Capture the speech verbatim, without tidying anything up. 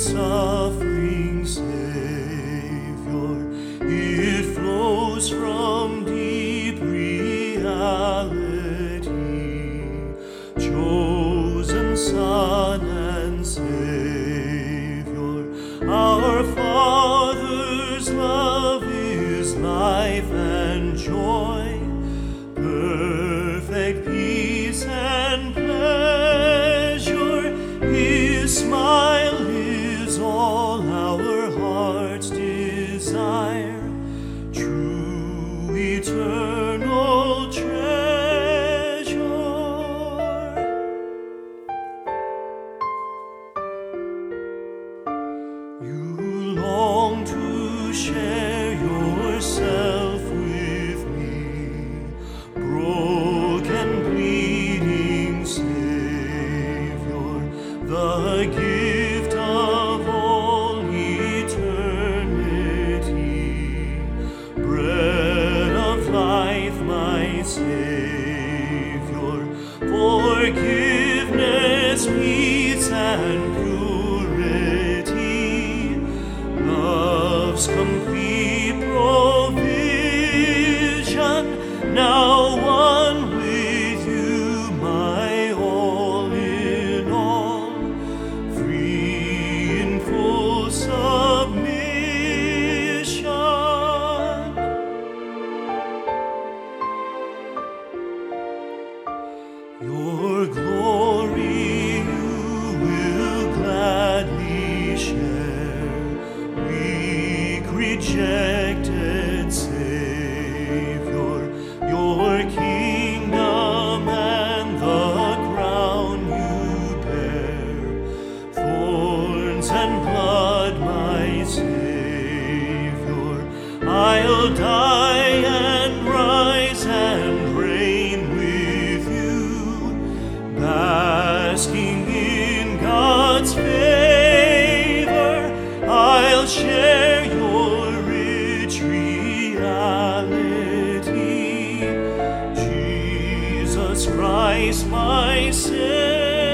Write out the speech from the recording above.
suffering Savior, it flows from deep reality. Chosen Son and Savior, our Father's love is life and joy, perfect peace and pleasure. His smile is all our hearts desire, true eternal treasure. You long to share yourself with me, broken, bleeding Savior, the gift of all eternity, bread of life, my Savior, forgiveness, peace, and purity, love's complete provision, now one with you, my all in all, free in full submission. Your glory you will gladly share, weak, rejected Savior, your kingdom and the crown you bear, thorns and blood, my Savior, I'll die and rise and reign with you, basking in God's favor. I'll share your rich reality, Jesus Christ, my Savior.